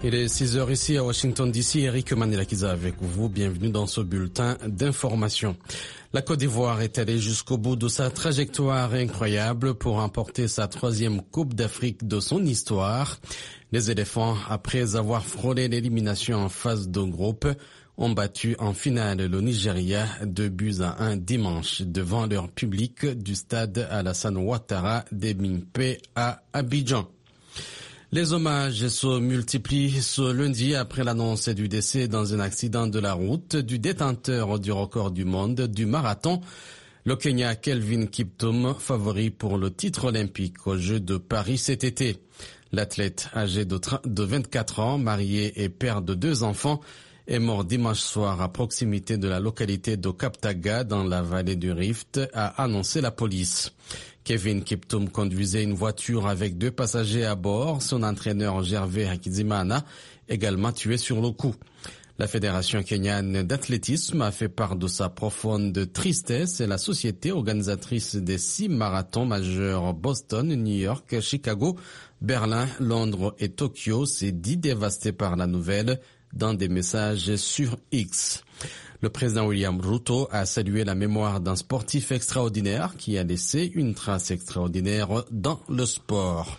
Il est 6h ici à Washington DC. Eric Manilakiza avec vous. Bienvenue dans ce bulletin d'information. La Côte d'Ivoire est allée jusqu'au bout de sa trajectoire incroyable pour remporter sa 3e Coupe d'Afrique de son histoire. Les éléphants, après avoir frôlé l'élimination en phase de groupe, ont battu en finale le Nigeria 2-1 dimanche devant leur public du stade Alassane Ouattara d'Ebimpe à Abidjan. Les hommages se multiplient ce lundi après l'annonce du décès dans un accident de la route du détenteur du record du monde du marathon, le Kenya Kelvin Kiptum, favori pour le titre olympique aux Jeux de Paris cet été. L'athlète âgé de 24 ans, marié et père de 2 enfants, est mort dimanche soir à proximité de la localité de Kaptaga dans la vallée du Rift, a annoncé la police. Kevin Kiptum conduisait une voiture avec 2 passagers à bord, son entraîneur Gervais Hakizimana, également tué sur le coup. La Fédération kenyane d'athlétisme a fait part de sa profonde tristesse et la société organisatrice des 6 marathons majeurs Boston, New York, Chicago, Berlin, Londres et Tokyo s'est dit dévastée par la nouvelle dans des messages sur X. Le président William Ruto a salué la mémoire d'un sportif extraordinaire qui a laissé une trace extraordinaire dans le sport.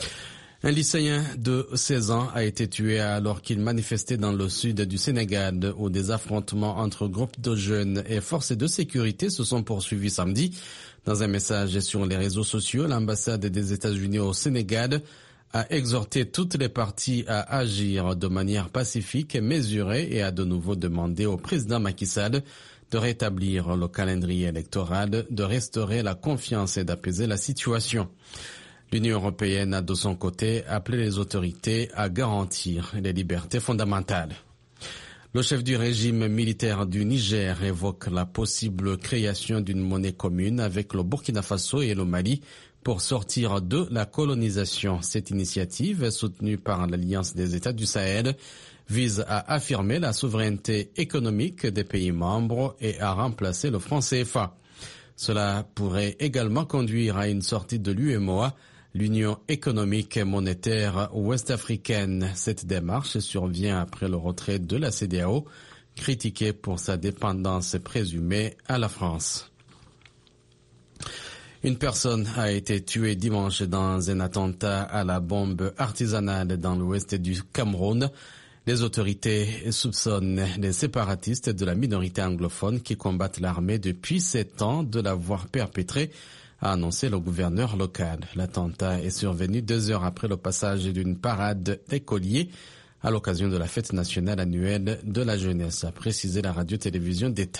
Un lycéen de 16 ans a été tué alors qu'il manifestait dans le sud du Sénégal où des affrontements entre groupes de jeunes et forces de sécurité se sont poursuivis samedi. Dans un message sur les réseaux sociaux, l'ambassade des États-Unis au Sénégal a exhorté toutes les parties à agir de manière pacifique et mesurée et a de nouveau demandé au président Macky Sall de rétablir le calendrier électoral, de restaurer la confiance et d'apaiser la situation. L'Union européenne a de son côté appelé les autorités à garantir les libertés fondamentales. Le chef du régime militaire du Niger évoque la possible création d'une monnaie commune avec le Burkina Faso et le Mali pour sortir de la colonisation. Cette initiative, soutenue par l'Alliance des États du Sahel, vise à affirmer la souveraineté économique des pays membres et à remplacer le franc CFA. Cela pourrait également conduire à une sortie de l'UEMOA, l'Union économique et monétaire ouest-africaine. Cette démarche survient après le retrait de la CEDEAO, critiquée pour sa dépendance présumée à la France. Une personne a été tuée dimanche dans un attentat à la bombe artisanale dans l'ouest du Cameroun. Les autorités soupçonnent les séparatistes de la minorité anglophone qui combattent l'armée depuis 7 ans de l'avoir perpétré, a annoncé le gouverneur local. L'attentat est survenu 2 heures après le passage d'une parade d'écoliers à l'occasion de la fête nationale annuelle de la jeunesse, a précisé la radio-télévision d'État.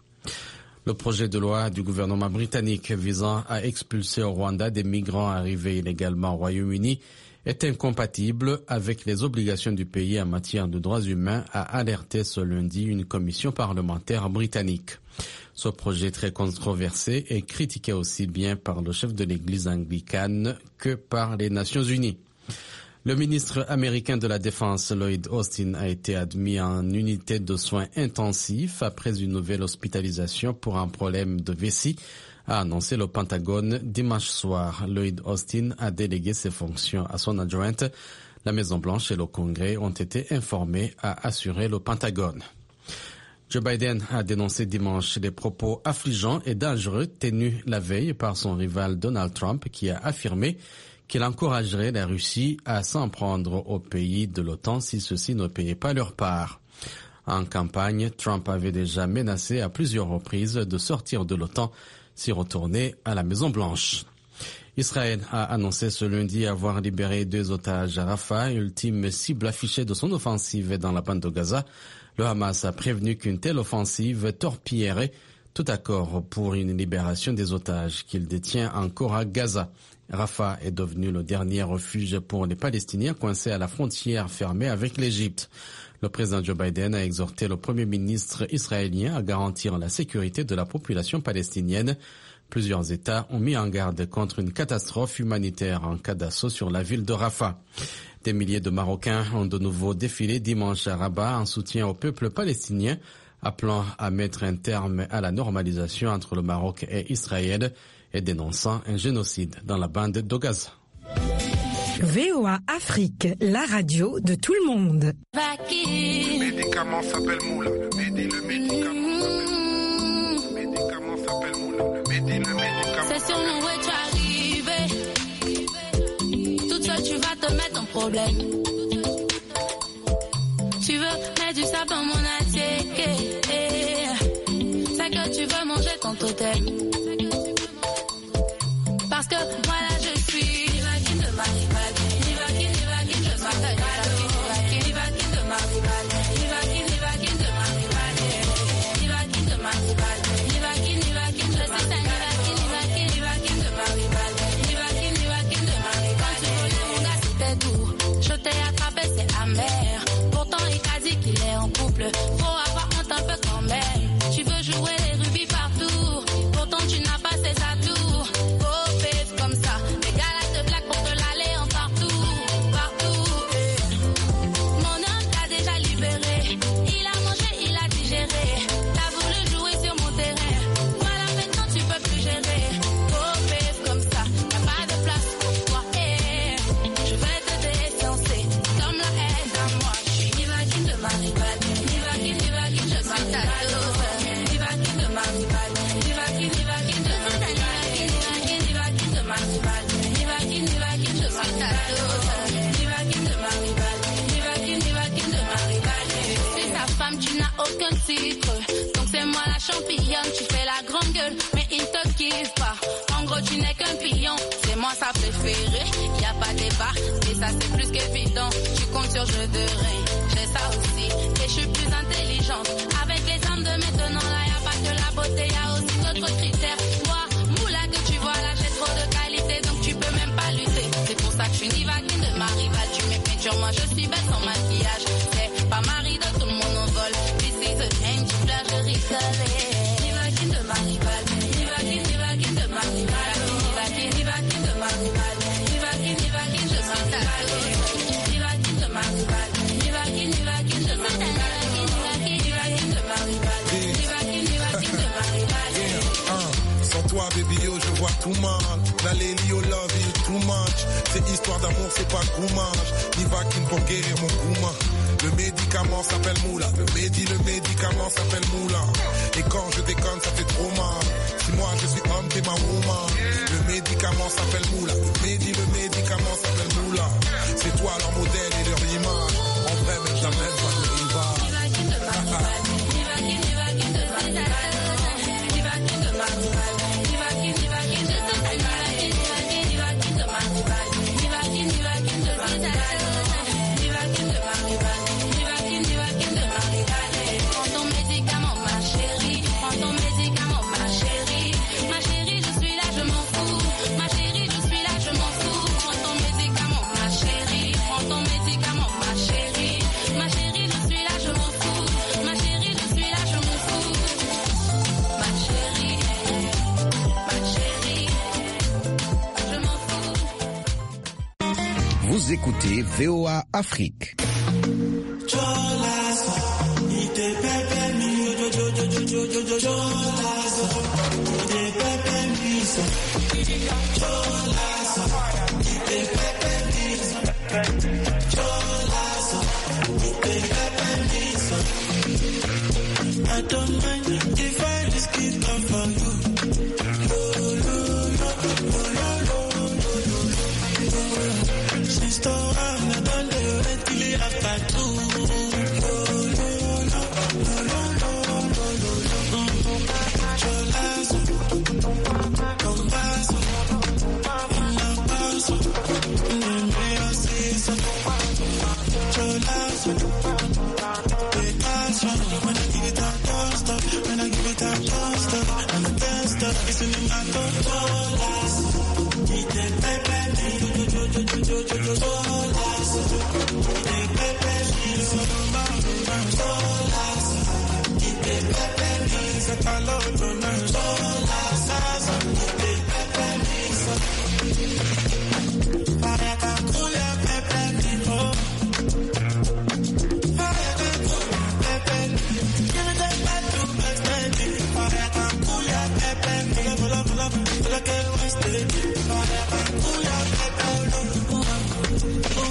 Le projet de loi du gouvernement britannique visant à expulser au Rwanda des migrants arrivés illégalement au Royaume-Uni est incompatible avec les obligations du pays en matière de droits humains, a alerté ce lundi une commission parlementaire britannique. Ce projet très controversé est critiqué aussi bien par le chef de l'église anglicane que par les Nations Unies. Le ministre américain de la Défense, Lloyd Austin, a été admis en unité de soins intensifs après une nouvelle hospitalisation pour un problème de vessie, a annoncé le Pentagone dimanche soir. Lloyd Austin a délégué ses fonctions à son adjointe. La Maison-Blanche et le Congrès ont été informés, a assuré le Pentagone. Joe Biden a dénoncé dimanche les propos affligeants et dangereux tenus la veille par son rival Donald Trump qui a affirmé qu'il encouragerait la Russie à s'en prendre aux pays de l'OTAN si ceux-ci ne payaient pas leur part. En campagne, Trump avait déjà menacé à plusieurs reprises de sortir de l'OTAN s'il retournait à la Maison-Blanche. Israël a annoncé ce lundi avoir libéré 2 otages à Rafah, ultime cible affichée de son offensive dans la bande de Gaza. Le Hamas a prévenu qu'une telle offensive torpillerait tout accord pour une libération des otages qu'il détient encore à Gaza. Rafah est devenu le dernier refuge pour les Palestiniens coincés à la frontière fermée avec l'Égypte. Le président Joe Biden a exhorté le premier ministre israélien à garantir la sécurité de la population palestinienne. Plusieurs États ont mis en garde contre une catastrophe humanitaire en cas d'assaut sur la ville de Rafah. Des milliers de Marocains ont de nouveau défilé dimanche à Rabat en soutien au peuple palestinien, appelant à mettre un terme à la normalisation entre le Maroc et Israël et dénonçant un génocide dans la bande de Gaza. VOA Afrique, la radio de tout le monde. Le médicament s'appelle Moula. Le médicament s'appelle Moula. Le médicament. C'est sur nous où tu arrives. Toute seule, tu vas te mettre en problème. Tu veux mettre du sable dans mon assiette. C'est que tu veux manger ton totem. Parce que voilà, je suis Nivakin de ma rivale. Nivakin de ma rivale. Nivakin de ma rivale. Nivakin de ma rivale. Nivakin de ma rivale. Nivakin de ma rivale. Nivakin de ma rivale. Tu voulais mon gars, c'était doux. Je t'ai attrapé, c'est amer. Pourtant, il t'a dit qu'il est en couple. Faut avoir honte un peu quand même. Tu veux jouer les rubis partout. Pourtant, tu n'as pas ses atouts. Comme ça, les gars là te blaguent pour te l'aller en partout, partout. Mon homme t'a déjà libéré, il a mangé, il a digéré. T'as voulu jouer sur mon terrain, voilà maintenant tu peux plus gérer. Comme ça, y'a pas de place pour toi. Je vais te défoncer, comme la haine à moi. Je suis Nivakin de ma rivale, Nivakin, je suis ta dose. Nivakin de ma rivale, Nivakin de ma rivale. Nivakin, je suis ta dose. Nivakin de ma rivale. Nivakin de ma rivale. C'est ta femme, tu n'as aucun titre. Donc c'est moi la championne. Tu fais la grande gueule, mais il te kiffe pas. En gros, tu n'es qu'un pion. C'est moi sa préférée. Y a pas débat, et ça c'est plus qu'évident. Tu comptes sur jeu de rein. J'ai ça aussi, et je suis plus intelligente. Avec les armes de maintenant, là y a pas que la beauté, y a aussi d'autres critères. Moi, moula que tu vois là, j'ai trop de qualité, donc tu peux même pas lutter. C'est pour ça que je suis Nivakin de ma rivale. Tu mets peinture, moi je suis belle sans maquillage. C'est pas mari de tout le monde en vol. This is a end, tu plages, je rigole. Nivakin de ma rivale. Nivakin de ma rivale. Nivakin de ma rivale. Nivakin, je suis ta dose. Nivakin de ma rivale. Nivakin de ma rivale. Nivakin de ma rivale. Nivakin de ma rivale. Sans toi, baby, yo, je vois tout mal. La lady, yo, love you too much. C'est histoire d'amour, c'est pas goumage. Nivakin pour guérir mon gouma. Le médicament s'appelle Moula. Le médicament s'appelle Moula. Et quand je déconne, ça fait trop mal. Si moi je suis homme, t'es ma woman. Le médicament s'appelle Moula. Le médicament s'appelle Moula. C'est toi leur modèle et leur image. En vrai, même jamais pas de rival. Nivakin de ma rivale. Nivakin de ma rivale. Nivakin de ma rivale. Nivakin de ma rivale. Nivakin de ma rivale. Prends ton médicament, ma chérie. Prends ton médicament, ma chérie. Ma chérie, je suis là, je m'en fous. Ma chérie, je suis là, je m'en fous. Prends ton médicament, ma chérie. Prends ton médicament, ma chérie. Ma chérie, je suis là, je m'en fous. Ma chérie, je suis là, je m'en fous. Ma chérie, je m'en fous. Vous écoutez VOA Afrique. I don't mind if I risk it all for you. Since the one I done the wait till after two.